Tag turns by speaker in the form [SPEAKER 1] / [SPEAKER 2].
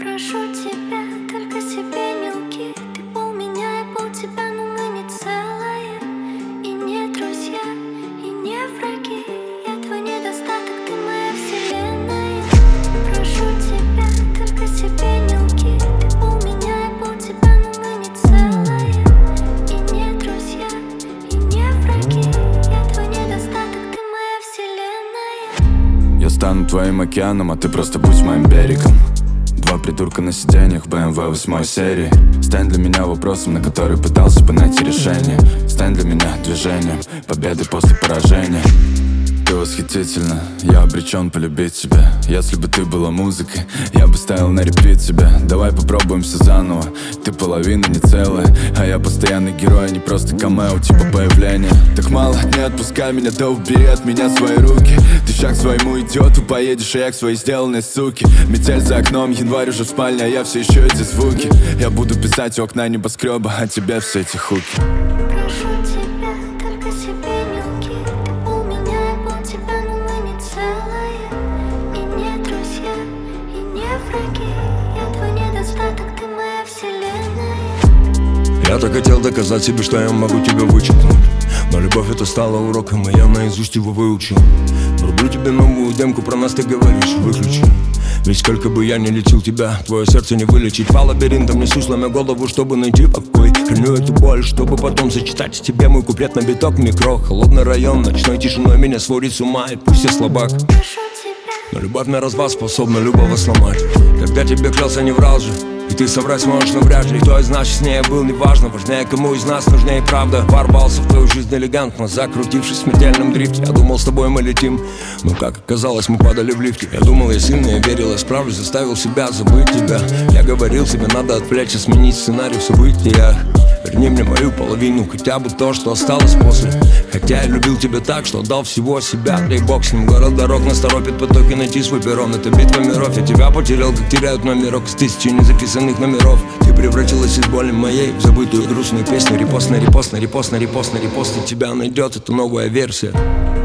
[SPEAKER 1] Прошу тебя, только себе не лги. Ты пол меня и пол тебя, но мы не целые. И не друзья, и не враги. Я твой недостаток, ты моя вселенная. Прошу тебя, только себе не лги. Ты пол меня и пол тебя, но мы не целые. И не друзья, и не враги. Я твой недостаток, ты моя вселенная.
[SPEAKER 2] Я стану твоим океаном, а ты просто будь моим берегом. Два придурка на сиденьях BMW 8 серии. Стань для меня вопросом, на который пытался бы найти решение. Стань для меня движением победы после поражения. Ты восхитительна, я обречен полюбить тебя. Если бы ты была музыкой, я бы ставил на репит тебя. Давай попробуем все заново. Ты половина не целая, а я постоянный герой, а не просто камео, типа появления. Так мало, не отпускай меня, да убери от меня свои руки. Ты шаг к своему идиоту поедешь, а я к своей сделанной суке. Метель за окном, январь уже в спальне, а я все еще эти звуки. Я буду писать у окна небоскреба, а тебе все эти хуки.
[SPEAKER 1] Прошу тебя, только себе не лги. Ты пол меня и пол тебя, но мы не целые. И не друзья, и не враги. Я твой недостаток, ты моя вселенная.
[SPEAKER 3] Я так хотел доказать себе, что я могу тебя вычеркнуть. Но любовь это стала уроком, и я наизусть его выучил. Врублю тебе новую демку, про нас ты говоришь, выключи. Ведь сколько бы я ни лечил тебя, твое сердце не вылечить. По лабиринтам несу, сломя голову, чтобы найти покой. Храню эту боль, чтобы потом зачитать тебе мой куплет на биток микро. Холодный район, ночной тишиной меня сводит с ума, и пусть я слабак.
[SPEAKER 1] Прошу тебя.
[SPEAKER 3] Но любовь на развал способна любого сломать. Когда тебе клялся, не врал же. И ты соврать сможешь, но вряд ли. Кто из нас честнее был, неважно. Важнее, кому из нас нужнее правда. Ворвался в твою жизнь элегантно, закрутившись в смертельном дрифте. Я думал, с тобой мы летим, но как оказалось, мы падали в лифте. Я думал, я сильный, я верил, я справлюсь, заставил себя забыть тебя. Я говорил себе, надо отвлечься, сменить сценарий в событиях. Верни мне мою половину, хотя бы то, что осталось после. Хотя я любил тебя так, что отдал всего себя. Дай бог с ним, город дорог нас торопит потоки, найти свой перрон. Это битва миров, я тебя потерял, как теряют номерок из тысячи незаписанных номеров. Ты превратилась из боли моей в забытую грустную песню. Репост на репост, на репост, на репост, на репост. И тебя найдет, это новая версия.